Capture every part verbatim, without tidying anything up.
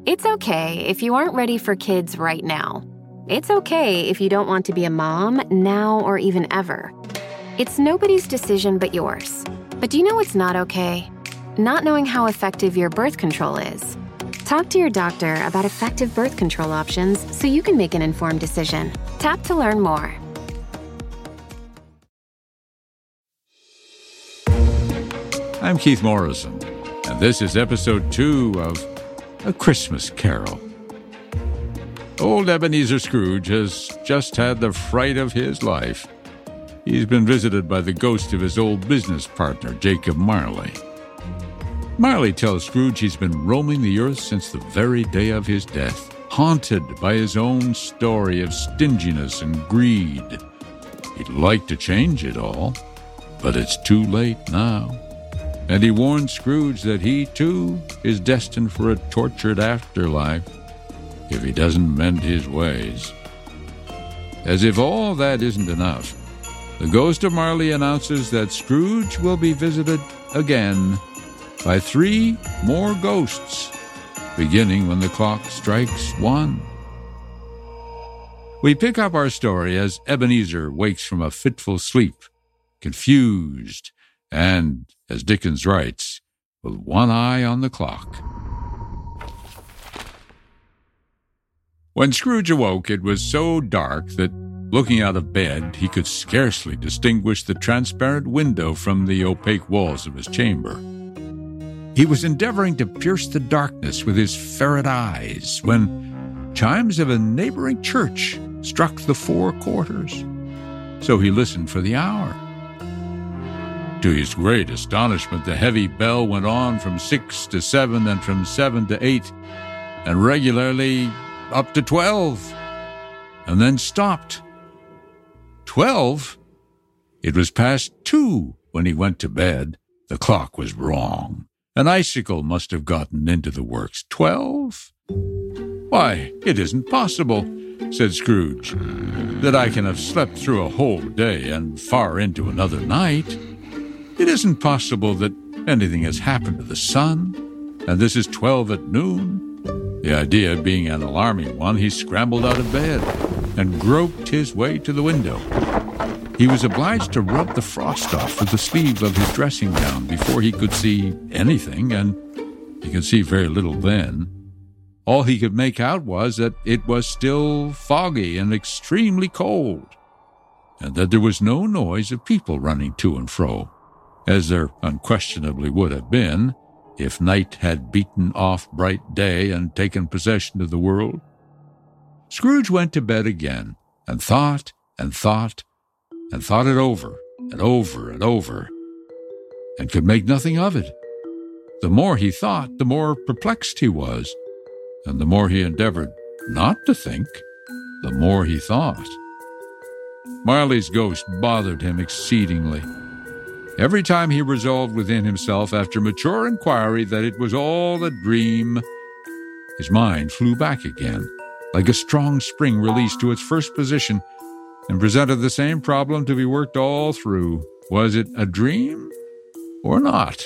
It's okay if you aren't ready for kids right now. It's okay if you don't want to be a mom now or even ever. It's nobody's decision but yours. But do you know what's not okay? Not knowing how effective your birth control is. Talk to your doctor about effective birth control options so you can make an informed decision. Tap to learn more. I'm Keith Morrison, and this is episode two of A Christmas Carol. Old Ebenezer Scrooge has just had the fright of his life. He's been visited by the ghost of his old business partner, Jacob Marley. Marley tells Scrooge he's been roaming the earth since the very day of his death, haunted by his own story of stinginess and greed. He'd like to change it all, but it's too late now. And he warns Scrooge that he, too, is destined for a tortured afterlife if he doesn't mend his ways. As if all that isn't enough, the ghost of Marley announces that Scrooge will be visited again by three more ghosts, beginning when the clock strikes one. We pick up our story as Ebenezer wakes from a fitful sleep, confused, and, as Dickens writes, with one eye on the clock. When Scrooge awoke, it was so dark that, looking out of bed, he could scarcely distinguish the transparent window from the opaque walls of his chamber. He was endeavoring to pierce the darkness with his ferret eyes when chimes of a neighboring church struck the four quarters. So he listened for the hour. To his great astonishment, the heavy bell went on from six to seven and from seven to eight, and regularly up to twelve, and then stopped. Twelve? It was past two when he went to bed. The clock was wrong. An icicle must have gotten into the works. Twelve? Why, it isn't possible, said Scrooge, that I can have slept through a whole day and far into another night. It isn't possible that anything has happened to the sun, and this is twelve at noon. The idea being an alarming one, he scrambled out of bed and groped his way to the window. He was obliged to rub the frost off with the sleeve of his dressing gown before he could see anything, and he could see very little then. All he could make out was that it was still foggy and extremely cold, and that there was no noise of people running to and fro, as there unquestionably would have been if night had beaten off bright day and taken possession of the world. Scrooge went to bed again, and thought and thought and thought it over and over and over, and could make nothing of it. The more he thought, the more perplexed he was, and the more he endeavored not to think, the more he thought. Marley's ghost bothered him exceedingly. Every time he resolved within himself, after mature inquiry, that it was all a dream, his mind flew back again, like a strong spring released to its first position, and presented the same problem to be worked all through. Was it a dream or not?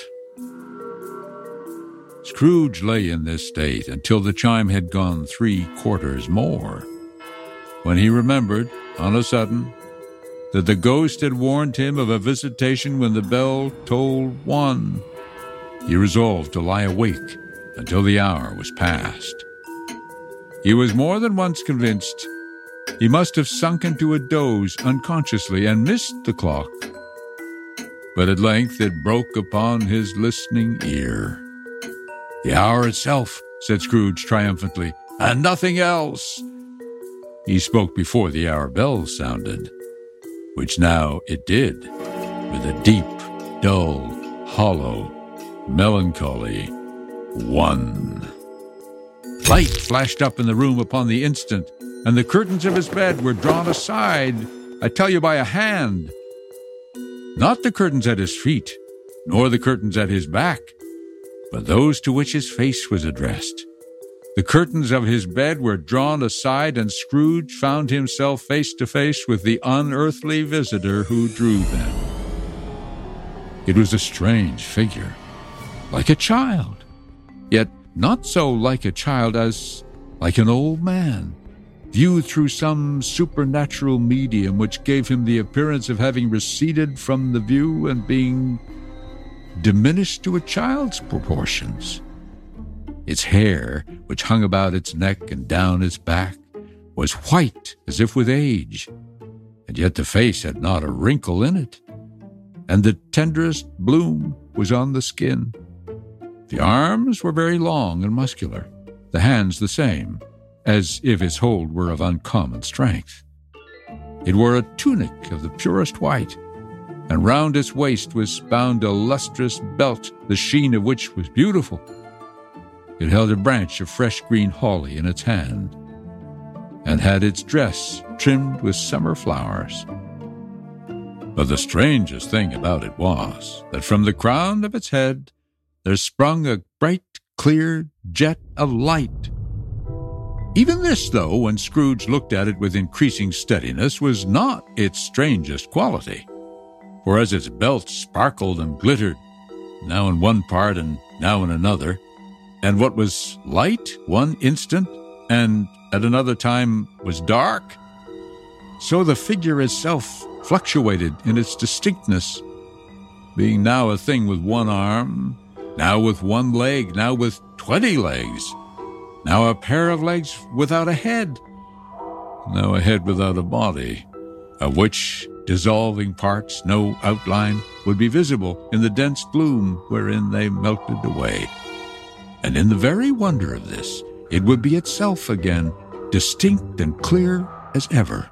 Scrooge lay in this state until the chime had gone three quarters more, when he remembered, on a sudden, that the ghost had warned him of a visitation when the bell tolled one. He resolved to lie awake until the hour was past. He was more than once convinced he must have sunk into a doze unconsciously and missed the clock. But at length it broke upon his listening ear. "The hour itself," said Scrooge triumphantly, "and nothing else." He spoke before the hour bell sounded, which now it did, with a deep, dull, hollow, melancholy one. Light flashed up in the room upon the instant, and the curtains of his bed were drawn aside, I tell you, by a hand. Not the curtains at his feet, nor the curtains at his back, but those to which his face was addressed. The curtains of his bed were drawn aside, and Scrooge found himself face to face with the unearthly visitor who drew them. It was a strange figure, like a child, yet not so like a child as like an old man, viewed through some supernatural medium which gave him the appearance of having receded from the view and being diminished to a child's proportions. Its hair, which hung about its neck and down its back, was white as if with age, and yet the face had not a wrinkle in it, and the tenderest bloom was on the skin. The arms were very long and muscular, the hands the same, as if its hold were of uncommon strength. It wore a tunic of the purest white, and round its waist was bound a lustrous belt, the sheen of which was beautiful. It held a branch of fresh green holly in its hand, and had its dress trimmed with summer flowers. But the strangest thing about it was that from the crown of its head there sprung a bright, clear jet of light. Even this, though, when Scrooge looked at it with increasing steadiness, was not its strangest quality. For as its belt sparkled and glittered, now in one part and now in another, and what was light one instant and at another time was dark, so the figure itself fluctuated in its distinctness, being now a thing with one arm, now with one leg, now with twenty legs, now a pair of legs without a head, now a head without a body, of which dissolving parts no outline would be visible in the dense gloom wherein they melted away. And in the very wonder of this, it would be itself again, distinct and clear as ever.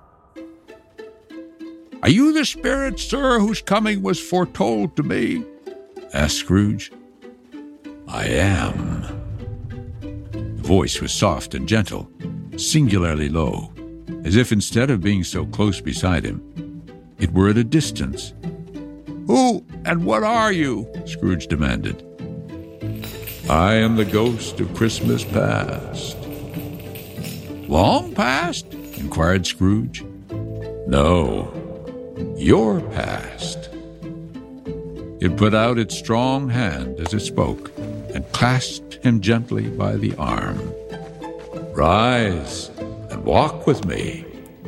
"Are you the spirit, sir, whose coming was foretold to me?" asked Scrooge. "I am." The voice was soft and gentle, singularly low, as if instead of being so close beside him, it were at a distance. "Who and what are you?" Scrooge demanded. "I am the ghost of Christmas past." "Long past?" inquired Scrooge. "No, your past." It put out its strong hand as it spoke, and clasped him gently by the arm. "Rise and walk with me."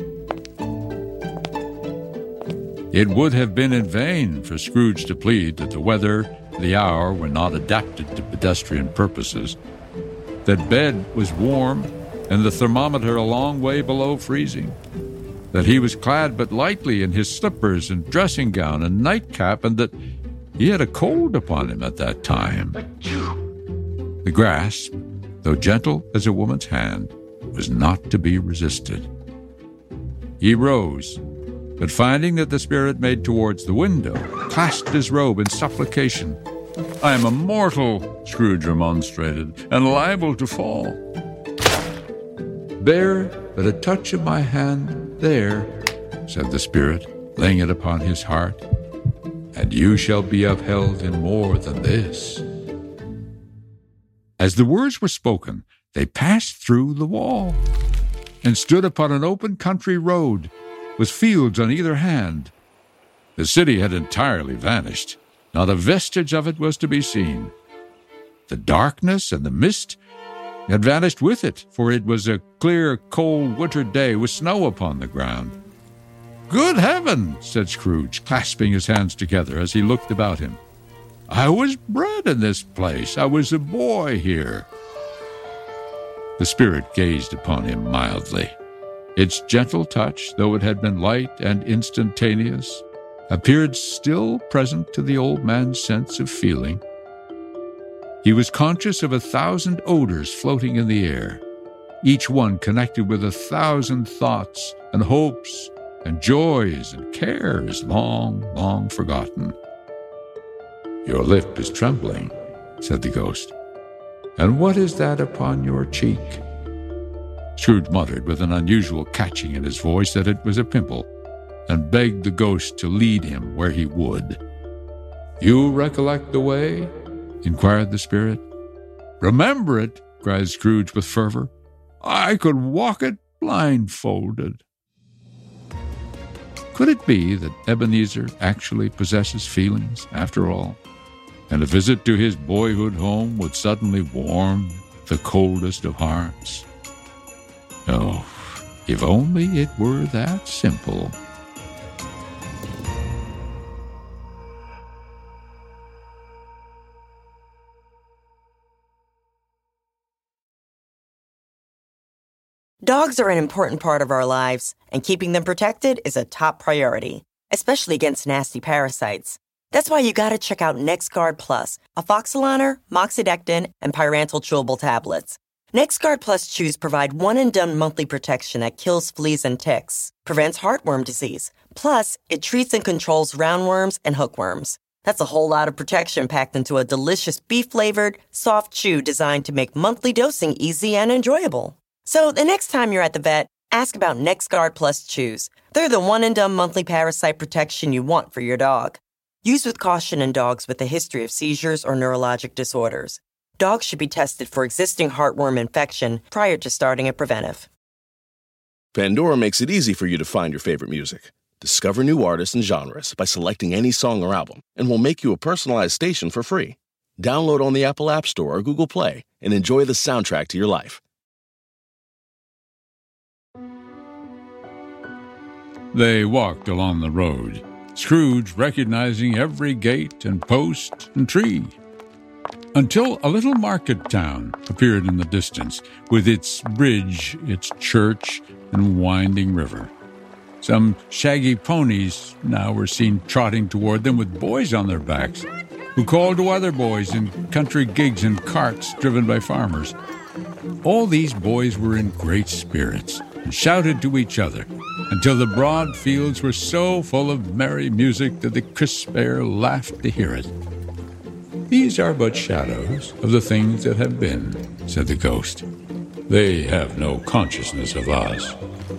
It would have been in vain for Scrooge to plead that the weather and the hour were not adapted to pedestrian purposes, that bed was warm and the thermometer a long way below freezing, that he was clad but lightly in his slippers and dressing gown and nightcap, and that he had a cold upon him at that time. The grasp, though gentle as a woman's hand, was not to be resisted. He rose, but finding that the spirit made towards the window, clasped his robe in supplication. "I am a mortal," Scrooge remonstrated, "and liable to fall." "Bear but a touch of my hand there," said the spirit, laying it upon his heart, "and you shall be upheld in more than this." As the words were spoken, they passed through the wall and stood upon an open country road with fields on either hand. The city had entirely vanished. Not a vestige of it was to be seen. The darkness and the mist had vanished with it, for it was a clear, cold winter day with snow upon the ground. "Good heaven!" said Scrooge, clasping his hands together as he looked about him. "I was bred in this place. I was a boy here." The spirit gazed upon him mildly. Its gentle touch, though it had been light and instantaneous, appeared still present to the old man's sense of feeling. He was conscious of a thousand odors floating in the air, each one connected with a thousand thoughts and hopes and joys and cares long, long forgotten. "Your lip is trembling," said the ghost. "And what is that upon your cheek?" Scrooge muttered with an unusual catching in his voice that it was a pimple, and begged the ghost to lead him where he would. "You recollect the way?" inquired the spirit. "Remember it?" cried Scrooge with fervor. "I could walk it blindfolded." Could it be that Ebenezer actually possesses feelings, after all, and a visit to his boyhood home would suddenly warm the coldest of hearts. Oh, if only it were that simple. Dogs are an important part of our lives, and keeping them protected is a top priority, especially against nasty parasites. That's why you gotta check out NexGard Plus, Afoxolaner, Moxidectin, and Pyrantel chewable tablets. NexGard Plus chews provide one-and-done monthly protection that kills fleas and ticks, prevents heartworm disease. Plus, it treats and controls roundworms and hookworms. That's a whole lot of protection packed into a delicious beef-flavored, soft chew designed to make monthly dosing easy and enjoyable. So the next time you're at the vet, ask about NexGard Plus chews. They're the one-and-done monthly parasite protection you want for your dog. Use with caution in dogs with a history of seizures or neurologic disorders. Dogs should be tested for existing heartworm infection prior to starting a preventive. Pandora makes it easy for you to find your favorite music. Discover new artists and genres by selecting any song or album, and we'll make you a personalized station for free. Download on the Apple App Store or Google Play and enjoy the soundtrack to your life. They walked along the road, Scrooge recognizing every gate and post and tree, until a little market town appeared in the distance, with its bridge, its church, and winding river. Some shaggy ponies now were seen trotting toward them with boys on their backs, who called to other boys in country gigs and carts driven by farmers. All these boys were in great spirits and shouted to each other, until the broad fields were so full of merry music that the crisp air laughed to hear it. "These are but shadows of the things that have been," said the ghost. "They have no consciousness of us."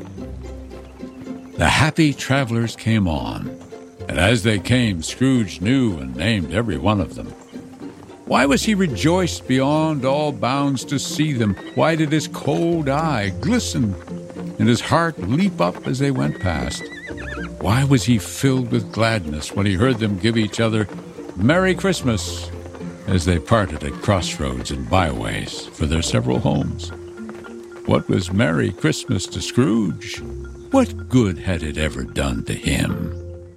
The happy travelers came on, and as they came, Scrooge knew and named every one of them. Why was he rejoiced beyond all bounds to see them? Why did his cold eye glisten and his heart leap up as they went past? Why was he filled with gladness when he heard them give each other "Merry Christmas" as they parted at crossroads and byways for their several homes? What was Merry Christmas to Scrooge? What good had it ever done to him?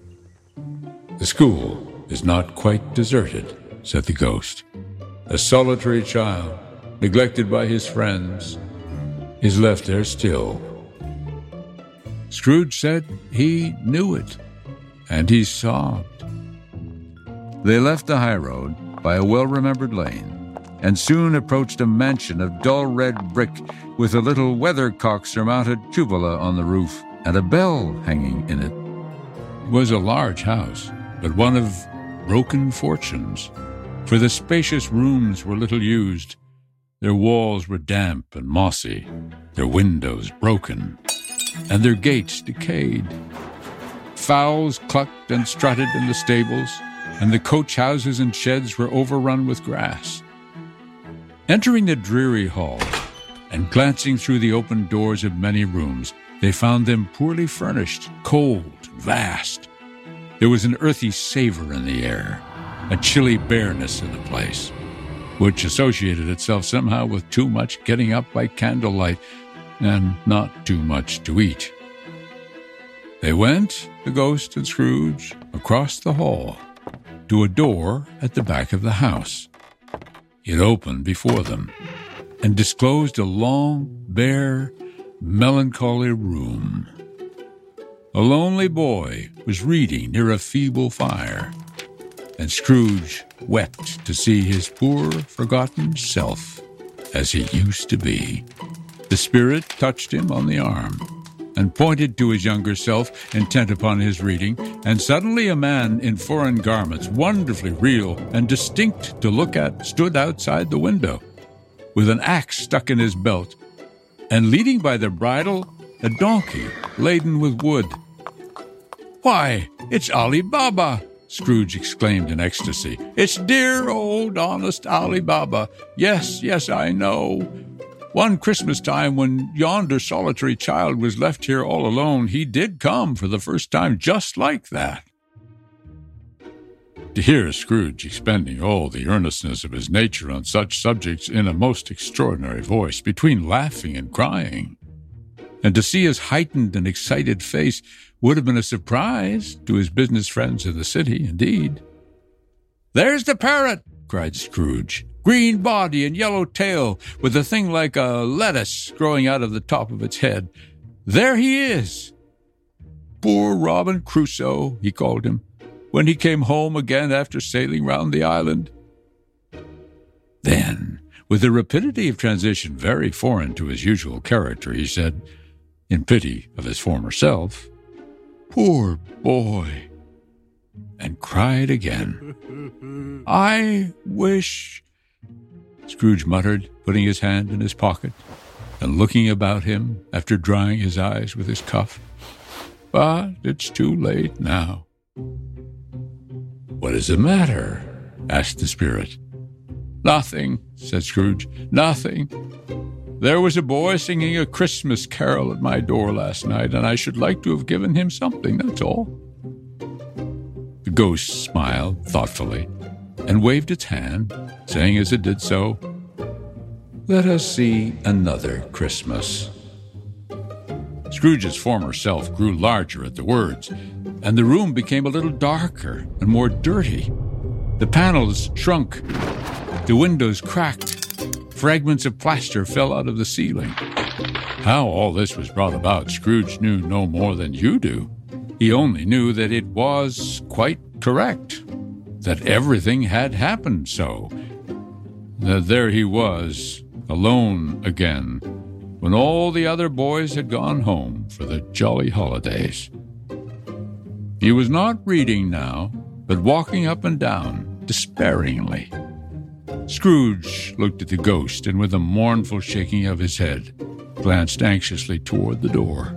"The school is not quite deserted," said the ghost. "A solitary child, neglected by his friends, is left there still." Scrooge said he knew it, and he sobbed. They left the high road by a well-remembered lane, and soon approached a mansion of dull red brick with a little weathercock-surmounted cupola on the roof and a bell hanging in it. It was a large house, but one of broken fortunes, for the spacious rooms were little used. Their walls were damp and mossy, their windows broken, and their gates decayed. Fowls clucked and strutted in the stables, and the coach houses and sheds were overrun with grass. Entering the dreary hall and glancing through the open doors of many rooms, they found them poorly furnished, cold, vast. There was an earthy savor in the air, a chilly bareness in the place, which associated itself somehow with too much getting up by candlelight and not too much to eat. They went, the ghost and Scrooge, across the hall to a door at the back of the house. It opened before them and disclosed a long, bare, melancholy room. A lonely boy was reading near a feeble fire, and Scrooge wept to see his poor, forgotten self as he used to be. The spirit touched him on the arm and pointed to his younger self, intent upon his reading, and suddenly a man in foreign garments, wonderfully real and distinct to look at, stood outside the window, with an axe stuck in his belt, and leading by the bridle a donkey laden with wood. "Why, it's Ali Baba!" Scrooge exclaimed in ecstasy. "It's dear old honest Ali Baba. Yes, yes, I know. One Christmas time, when yonder solitary child was left here all alone, he did come for the first time just like that." To hear Scrooge expending all the earnestness of his nature on such subjects in a most extraordinary voice, between laughing and crying, and to see his heightened and excited face, would have been a surprise to his business friends in the city, indeed. "There's the parrot!" cried Scrooge. "Green body and yellow tail, with a thing like a lettuce growing out of the top of its head. There he is! Poor Robin Crusoe," he called him, when he came home again after sailing round the island. Then, with a rapidity of transition very foreign to his usual character, he said, in pity of his former self, "Poor boy," and cried again. "I wish," Scrooge muttered, putting his hand in his pocket and looking about him after drying his eyes with his cuff. "But it's too late now." "What is the matter?" asked the spirit. "Nothing," said Scrooge. "Nothing. There was a boy singing a Christmas carol at my door last night, and I should like to have given him something, that's all." The ghost smiled thoughtfully and waved its hand, saying as it did so, "Let us see another Christmas." Scrooge's former self grew larger at the words, and the room became a little darker and more dirty. The panels shrunk, the windows cracked, fragments of plaster fell out of the ceiling. How all this was brought about, Scrooge knew no more than you do. He only knew that it was quite correct, that everything had happened so, that there he was, alone again, when all the other boys had gone home for the jolly holidays. He was not reading now, but walking up and down, despairingly. Scrooge looked at the ghost, and with a mournful shaking of his head, glanced anxiously toward the door.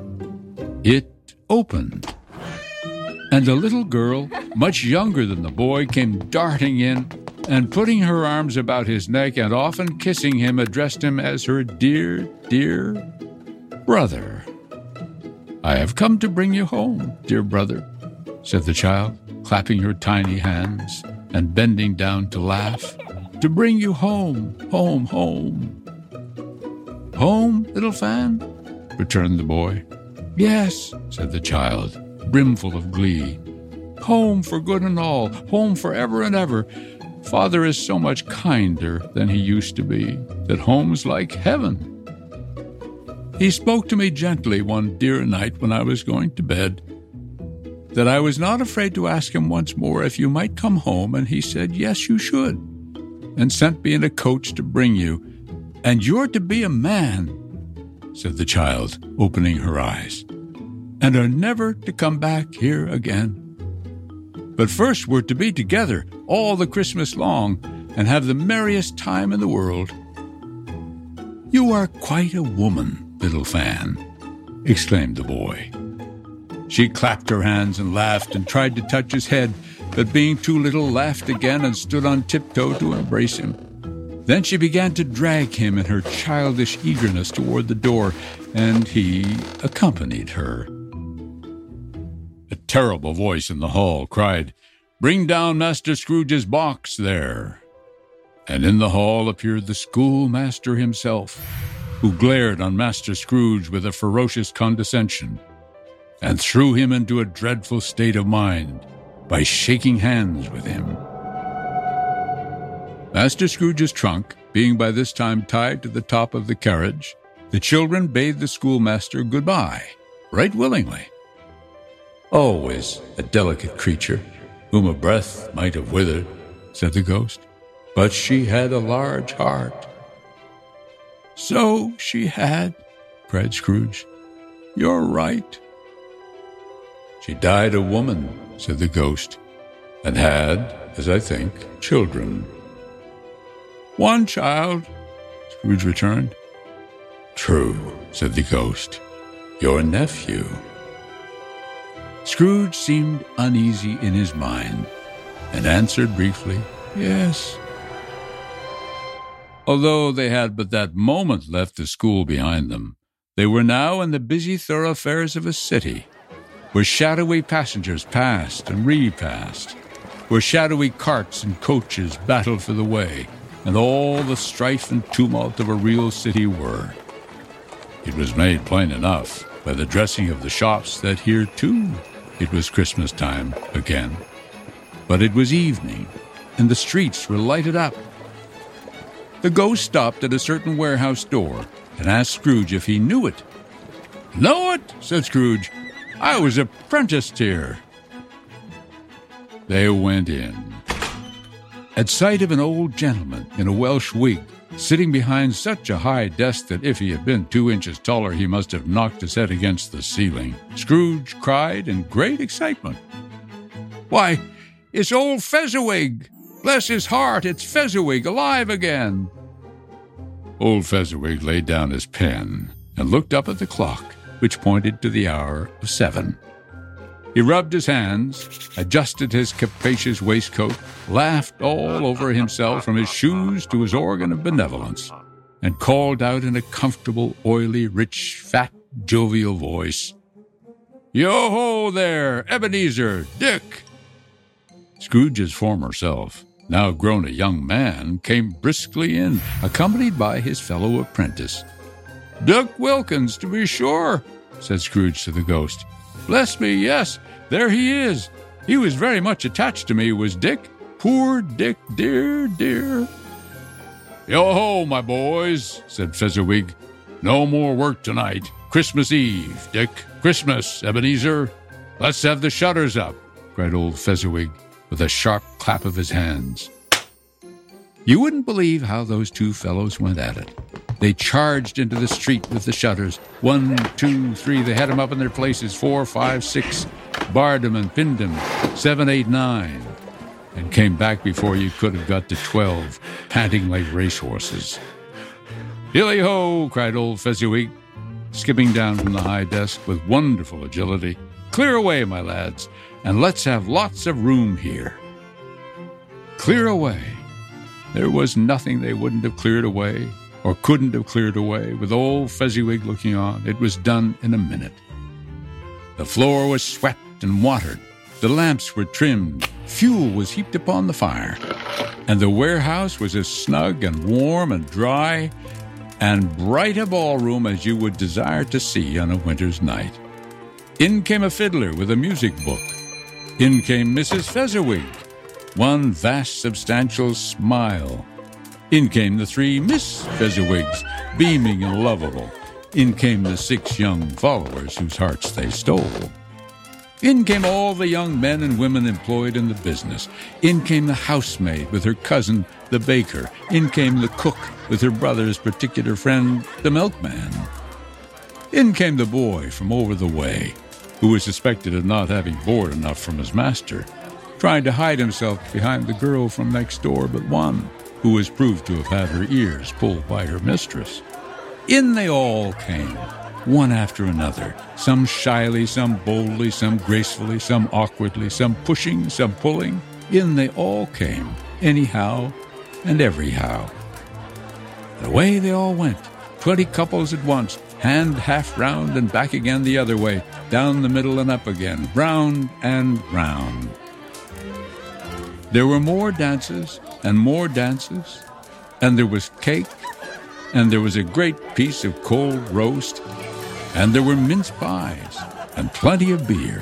It opened, and a little girl, much younger than the boy, came darting in, and putting her arms about his neck and often kissing him, addressed him as her dear, dear brother. "I have come to bring you home, dear brother," said the child, clapping her tiny hands and bending down to laugh. "To bring you home, home, home." "Home, little Fan?" returned the boy. "Yes," said the child, brimful of glee. "Home for good and all, home for ever and ever. Father is so much kinder than he used to be, that home's like heaven. He spoke to me gently one dear night when I was going to bed, that I was not afraid to ask him once more if you might come home, and he said, yes, you should, and sent me in a coach to bring you. And you're to be a man," said the child, opening her eyes, "and are never to come back here again. But first we're to be together all the Christmas long and have the merriest time in the world." "You are quite a woman, little Fan," exclaimed the boy. She clapped her hands and laughed and tried to touch his head, but being too little, laughed again and stood on tiptoe to embrace him. Then she began to drag him in her childish eagerness toward the door, and he accompanied her. A terrible voice in the hall cried, "Bring down Master Scrooge's box there." And in the hall appeared the schoolmaster himself, who glared on Master Scrooge with a ferocious condescension, and threw him into a dreadful state of mind by shaking hands with him. Master Scrooge's trunk being by this time tied to the top of the carriage, the children bade the schoolmaster goodbye, right willingly. "Always a delicate creature, whom a breath might have withered," said the ghost, "but she had a large heart." "So she had," cried Scrooge. "You're right." "She died a woman," said the ghost, "and had, as I think, children." "One child," Scrooge returned. "True," said the ghost, "your nephew." Scrooge seemed uneasy in his mind, and answered briefly, "Yes." Although they had but that moment left the school behind them, they were now in the busy thoroughfares of a city, where shadowy passengers passed and repassed, where shadowy carts and coaches battled for the way, and all the strife and tumult of a real city were. It was made plain enough by the dressing of the shops that here, too, it was Christmas time again. But it was evening, and the streets were lighted up. The ghost stopped at a certain warehouse door and asked Scrooge if he knew it. "Know it?" said Scrooge. "I was apprenticed here." They went in. At sight of an old gentleman in a Welsh wig, sitting behind such a high desk that if he had been two inches taller he must have knocked his head against the ceiling, Scrooge cried in great excitement, "Why, it's old Fezziwig! Bless his heart, it's Fezziwig alive again!" Old Fezziwig laid down his pen and looked up at the clock, which pointed to the hour of seven. He rubbed his hands, adjusted his capacious waistcoat, laughed all over himself from his shoes to his organ of benevolence, and called out in a comfortable, oily, rich, fat, jovial voice, "Yo-ho there, Ebenezer, Dick!" Scrooge's former self, now grown a young man, came briskly in, accompanied by his fellow apprentice. "Dick Wilkins, to be sure," said Scrooge to the ghost. "Bless me, yes, there he is. He was very much attached to me, was Dick. Poor Dick, dear, dear." "Yo-ho, my boys," said Fezziwig. "No more work tonight. Christmas Eve, Dick. Christmas, Ebenezer. Let's have the shutters up," cried old Fezziwig, with a sharp clap of his hands. You wouldn't believe how those two fellows went at it. They charged into the street with the shutters. One, two, three, they had them up in their places. Four, five, six, barred them and pinned them. Seven, eight, nine, and came back before you could have got to twelve, panting like racehorses. "Hilly-ho!" cried old Fezziwig, skipping down from the high desk with wonderful agility. "Clear away, my lads, and let's have lots of room here." Clear away. There was nothing they wouldn't have cleared away, or couldn't have cleared away, with old Fezziwig looking on. It was done in a minute. The floor was swept and watered, the lamps were trimmed, fuel was heaped upon the fire, and the warehouse was as snug and warm and dry and bright a ballroom as you would desire to see on a winter's night. In came a fiddler with a music book. In came Missus Fezziwig, one vast substantial smile. In came the three Miss Fezziwigs, beaming and lovable. In came the six young followers whose hearts they stole. In came all the young men and women employed in the business. In came the housemaid with her cousin, the baker. In came the cook with her brother's particular friend, the milkman. In came the boy from over the way, who was suspected of not having board enough from his master, trying to hide himself behind the girl from next door but one, who was proved to have had her ears pulled by her mistress. In they all came, one after another, some shyly, some boldly, some gracefully, some awkwardly, some pushing, some pulling. In they all came, anyhow and everyhow. And away they all went, twenty couples at once, hand half round and back again the other way, down the middle and up again, round and round. There were more dances and more dances, and there was cake, and there was a great piece of cold roast, and there were mince pies and plenty of beer.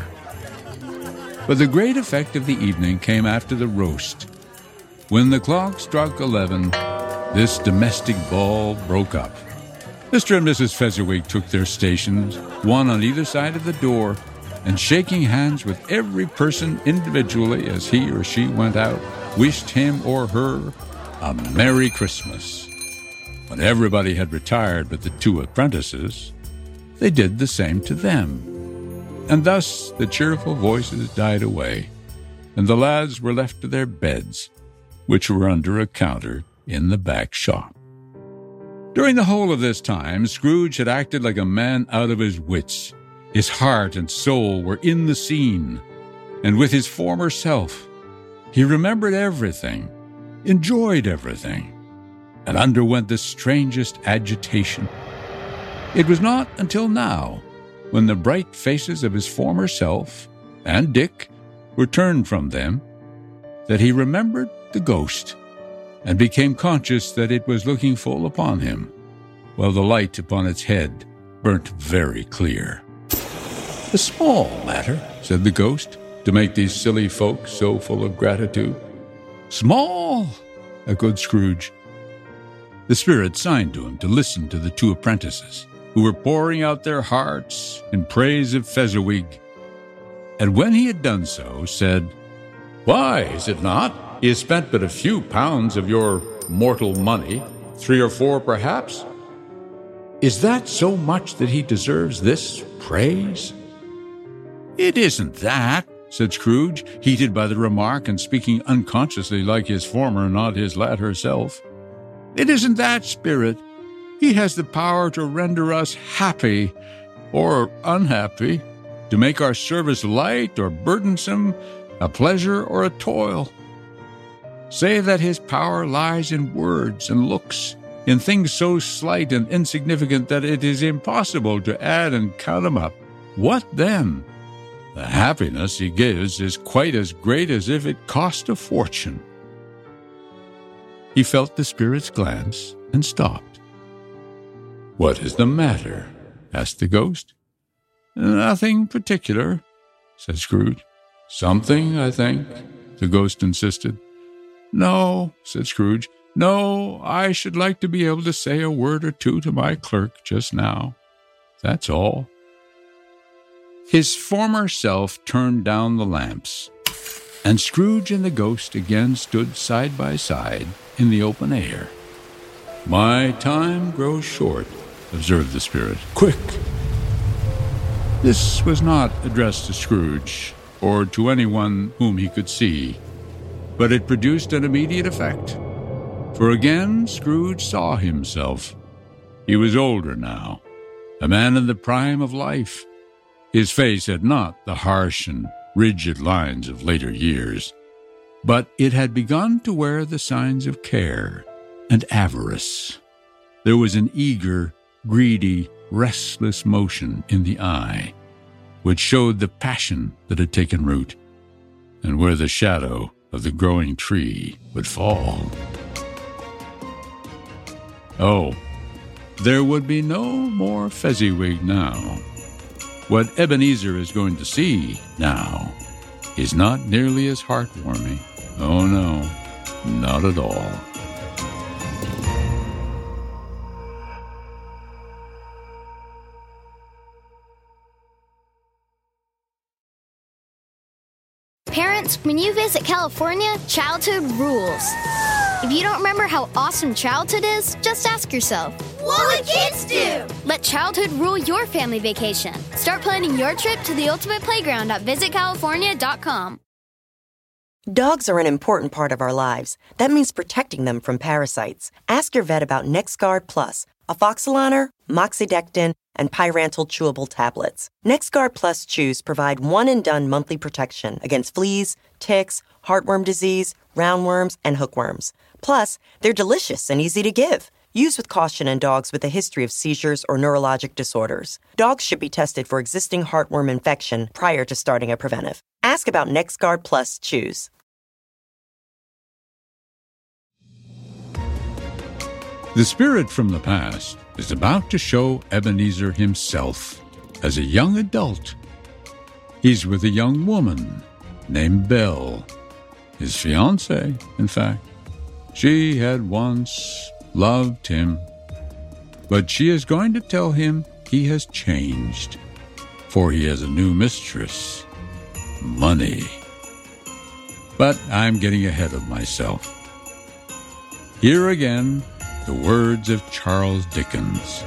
But the great effect of the evening came after the roast. When the clock struck eleven, this domestic ball broke up. Mister and Missus Fezziwig took their stations, one on either side of the door, and shaking hands with every person individually as he or she went out, wished him or her a Merry Christmas. When everybody had retired but the two apprentices, they did the same to them. And thus the cheerful voices died away, and the lads were left to their beds, which were under a counter in the back shop. During the whole of this time, Scrooge had acted like a man out of his wits. His heart and soul were in the scene, and with his former self, he remembered everything, enjoyed everything, and underwent the strangest agitation. It was not until now, when the bright faces of his former self and Dick were turned from them, that he remembered the ghost and became conscious that it was looking full upon him, while the light upon its head burnt very clear. "A small matter," said the ghost, "to make these silly folk so full of gratitude." "Small," echoed Scrooge. The spirit signed to him to listen to the two apprentices, who were pouring out their hearts in praise of Fezziwig, and when he had done so, said, "Why, is it not? He has spent but a few pounds of your mortal money, three or four perhaps. Is that so much that he deserves this praise?" "It isn't that," said Scrooge, heated by the remark and speaking unconsciously like his former, not his latter self. "It isn't that, Spirit. He has the power to render us happy or unhappy, to make our service light or burdensome, a pleasure or a toil. Say that his power lies in words and looks, in things so slight and insignificant that it is impossible to add and count them up. What then? The happiness he gives is quite as great as if it cost a fortune." He felt the spirit's glance and stopped. "What is the matter?" asked the ghost. "Nothing particular," said Scrooge. "Something, I think," the ghost insisted. "No," said Scrooge. "No, I should like to be able to say a word or two to my clerk just now. That's all." His former self turned down the lamps, and Scrooge and the ghost again stood side by side in the open air. "My time grows short," observed the spirit. "Quick!" This was not addressed to Scrooge, or to anyone whom he could see, but it produced an immediate effect. For again Scrooge saw himself. He was older now, a man in the prime of life. His face had not the harsh and rigid lines of later years, but it had begun to wear the signs of care and avarice. There was an eager, greedy, restless motion in the eye, which showed the passion that had taken root, and where the shadow of the growing tree would fall. Oh, there would be no more Fezziwig now. What Ebenezer is going to see now is not nearly as heartwarming. Oh, no, not at all. Parents, when you visit California, childhood rules. If you don't remember how awesome childhood is, just ask yourself, what would kids do? Let childhood rule your family vacation. Start planning your trip to the ultimate playground at visit california dot com. Dogs are an important part of our lives. That means protecting them from parasites. Ask your vet about NexGard Plus, Afoxolaner, Moxidectin, and Pyrantel chewable tablets. NexGard Plus chews provide one-and-done monthly protection against fleas, ticks, heartworm disease, roundworms, and hookworms. Plus, they're delicious and easy to give. Use with caution in dogs with a history of seizures or neurologic disorders. Dogs should be tested for existing heartworm infection prior to starting a preventive. Ask about NexGard Plus chews. The spirit from the past is about to show Ebenezer himself as a young adult. He's with a young woman named Belle, his fiancée, in fact. She had once loved him, but she is going to tell him he has changed, for he has a new mistress, money. But I'm getting ahead of myself. Here again, the words of Charles Dickens.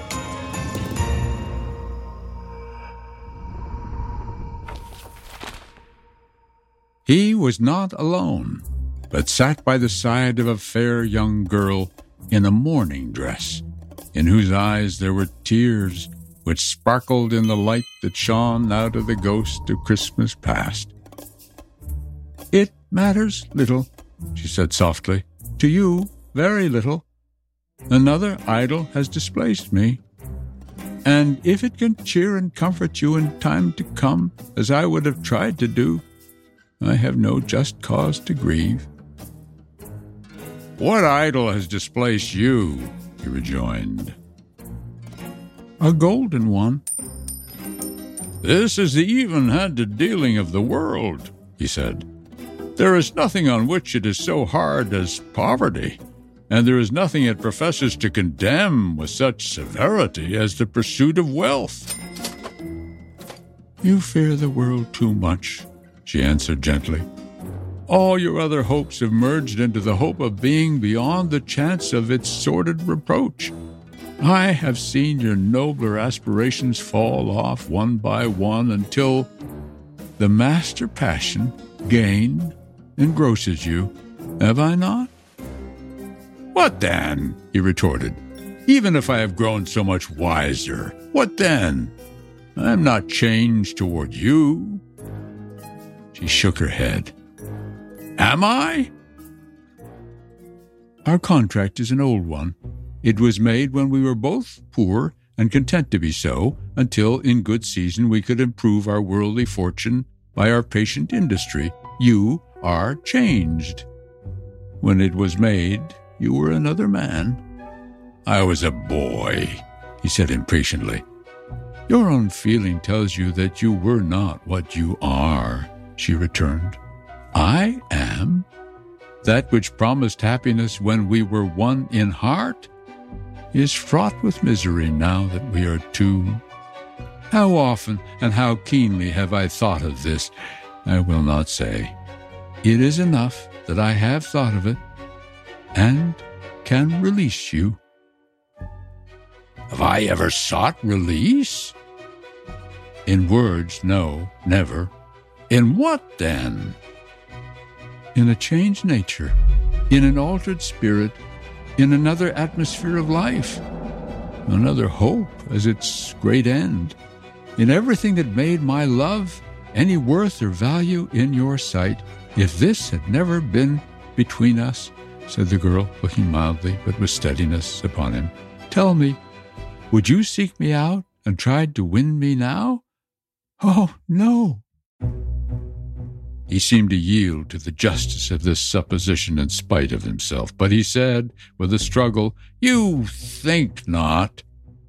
He was not alone, but sat by the side of a fair young girl in a mourning dress, in whose eyes there were tears which sparkled in the light that shone out of the ghost of Christmas past. "It matters little," she said softly. "To you, very little. Another idol has displaced me, and if it can cheer and comfort you in time to come, as I would have tried to do, I have no just cause to grieve." "What idol has displaced you?" he rejoined. "A golden one." "This is the even-handed dealing of the world," he said. "There is nothing on which it is so hard as poverty, and there is nothing it professes to condemn with such severity as the pursuit of wealth." "You fear the world too much," she answered gently. "All your other hopes have merged into the hope of being beyond the chance of its sordid reproach. I have seen your nobler aspirations fall off one by one until the master passion, gain, engrosses you. Have I not?" "What then?" he retorted. "Even if I have grown so much wiser, what then? I am not changed toward you." She shook her head. "Am I?" "Our contract is an old one. It was made when we were both poor and content to be so, until in good season we could improve our worldly fortune by our patient industry. You are changed. When it was made, you were another man." "I was a boy," he said impatiently. "Your own feeling tells you that you were not what you are," she returned. "I am. That which promised happiness when we were one in heart is fraught with misery now that we are two. How often and how keenly have I thought of this, I will not say. It is enough that I have thought of it and can release you." "Have I ever sought release?" "In words, no, never." "In what, then?" "In a changed nature, in an altered spirit, in another atmosphere of life, another hope as its great end, in everything that made my love any worth or value in your sight. If this had never been between us," said the girl, looking mildly but with steadiness upon him, "tell me, would you seek me out and try to win me now? Oh, no." He seemed to yield to the justice of this supposition in spite of himself, but he said, with a struggle, "You think not."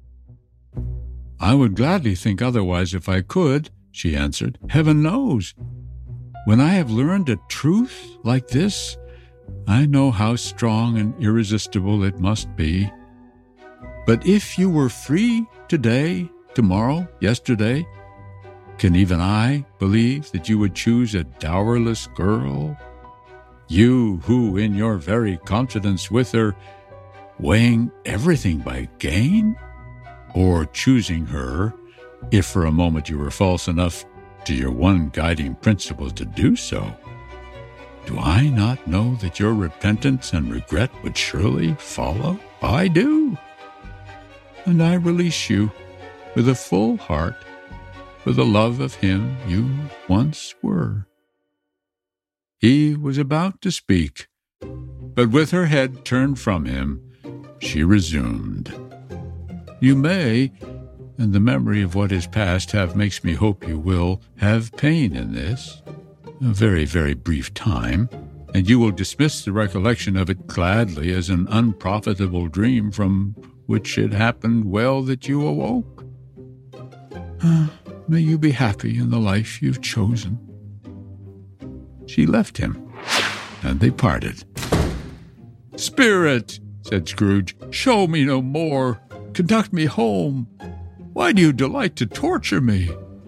"I would gladly think otherwise if I could," she answered. "Heaven knows. When I have learned a truth like this, I know how strong and irresistible it must be. But if you were free today, tomorrow, yesterday, can even I believe that you would choose a dowerless girl? You who, in your very confidence with her, weighing everything by gain? Or choosing her, if for a moment you were false enough to your one guiding principle to do so? Do I not know that your repentance and regret would surely follow? I do. And I release you with a full heart for the love of him you once were." He was about to speak, but with her head turned from him, she resumed. "You may, and the memory of what is past have makes me hope you will, have pain in this, a very, very brief time, and you will dismiss the recollection of it gladly as an unprofitable dream from which it happened well that you awoke. May you be happy in the life you've chosen." She left him, and they parted. "Spirit," said Scrooge, "show me no more. Conduct me home. Why do you delight to torture me?"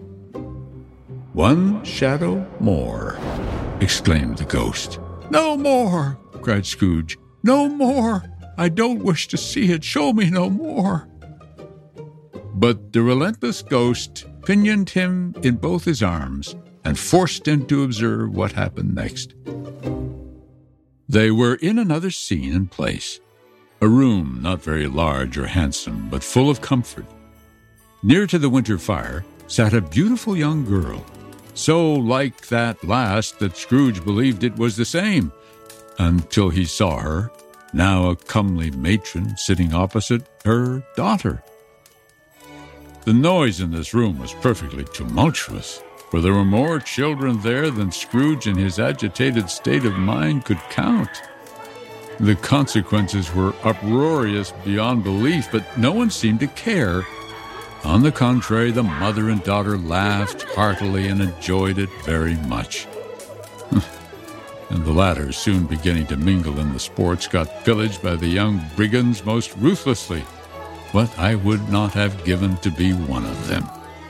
"One shadow more," exclaimed the ghost. "No more," cried Scrooge. "No more. I don't wish to see it. Show me no more." But the relentless ghost pinioned him in both his arms and forced him to observe what happened next. They were in another scene and place, a room not very large or handsome, but full of comfort. Near to the winter fire sat a beautiful young girl, so like that last that Scrooge believed it was the same, until he saw her, now a comely matron, sitting opposite her daughter. The noise in this room was perfectly tumultuous. for there were more children there than Scrooge in his agitated state of mind could count. The consequences were uproarious beyond belief, but no one seemed to care. On the contrary, the mother and daughter laughed heartily and enjoyed it very much. And the latter, soon beginning to mingle in the sports, got pillaged by the young brigands most ruthlessly. What I would not have given to be one of them.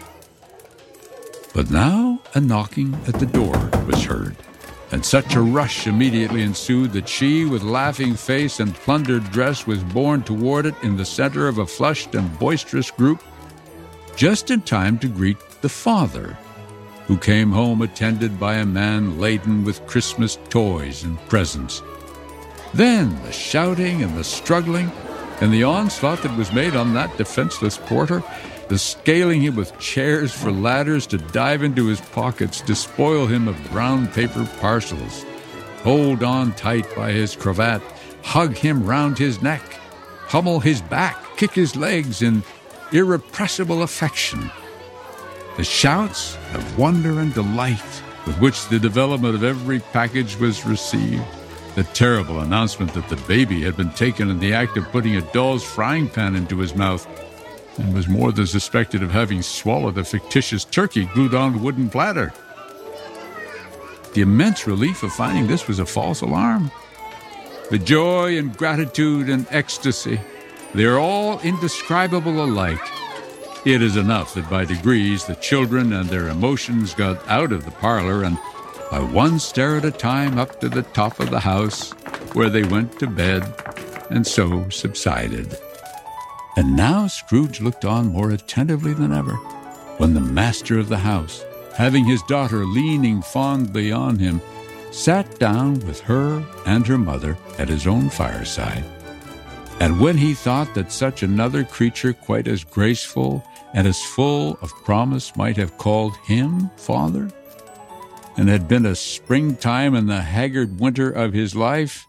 But now a knocking at the door was heard, and such a rush immediately ensued that she, with laughing face and plundered dress, was borne toward it in the center of a flushed and boisterous group, just in time to greet the father, who came home attended by a man laden with Christmas toys and presents. Then the shouting and the struggling, and the onslaught that was made on that defenseless porter, the scaling him with chairs for ladders to dive into his pockets, to spoil him of brown paper parcels, hold on tight by his cravat, hug him round his neck, pummel his back, kick his legs in irrepressible affection. The shouts of wonder and delight with which the development of every package was received, the terrible announcement that the baby had been taken in the act of putting a doll's frying pan into his mouth, and was more than suspected of having swallowed a fictitious turkey glued on a wooden platter. The immense relief of finding this was a false alarm. The joy and gratitude and ecstasy, they are all indescribable alike. It is enough that by degrees the children and their emotions got out of the parlor, and by one stair at a time up to the top of the house, where they went to bed, and so subsided. And now Scrooge looked on more attentively than ever, when the master of the house, having his daughter leaning fondly on him, sat down with her and her mother at his own fireside. And when he thought that such another creature quite as graceful and as full of promise might have called him father, and had been a springtime in the haggard winter of his life,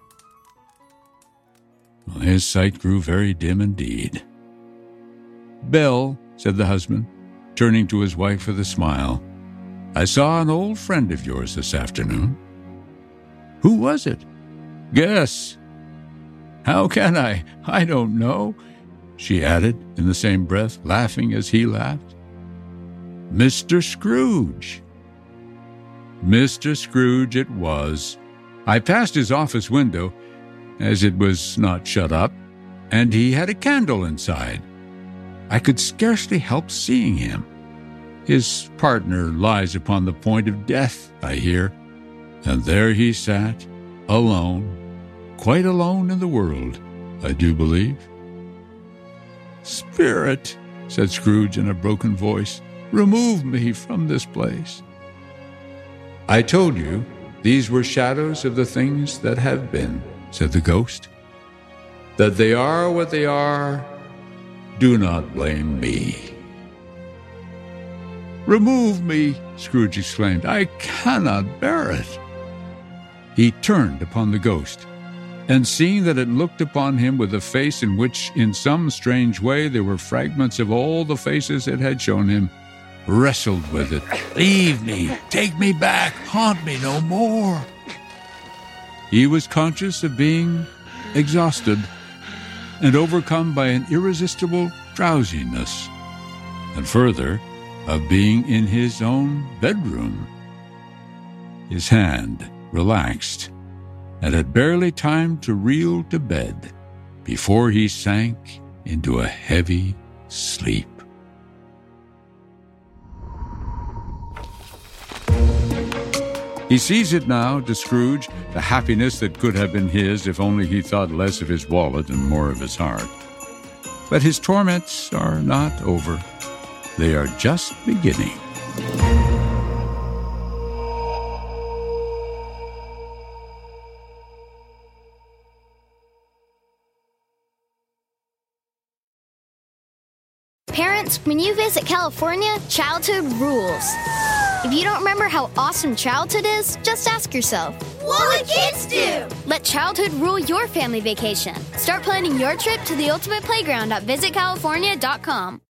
well, his sight grew very dim indeed. "Belle," said the husband, turning to his wife with a smile, "I saw an old friend of yours this afternoon." "Who was it?" "Guess." "How can I? I don't know," she added in the same breath, laughing as he laughed. "Mister Scrooge." Mister Scrooge it was. I passed his office window, as it was not shut up, and he had a candle inside. I could scarcely help seeing him. His partner lies upon the point of death, I hear, and there he sat, alone, quite alone in the world, I do believe. "Spirit," said Scrooge in a broken voice, "remove me from this place." "I told you these were shadows of the things that have been," said the ghost. "That they are what they are, do not blame me." "Remove me," Scrooge exclaimed. "I cannot bear it." He turned upon the ghost, and seeing that it looked upon him with a face in which, in some strange way, there were fragments of all the faces it had shown him, wrestled with it. "Leave me! Take me back! Haunt me no more!" He was conscious of being exhausted and overcome by an irresistible drowsiness, and further, of being in his own bedroom. His hand relaxed, and had barely time to reel to bed before he sank into a heavy sleep. He sees it now, to Scrooge, the happiness that could have been his if only he thought less of his wallet and more of his heart. But his torments are not over. They are just beginning. Parents, when you visit California, childhood rules. If you don't remember how awesome childhood is, just ask yourself, what would kids do? Let childhood rule your family vacation. Start planning your trip to the ultimate playground at visit california dot com.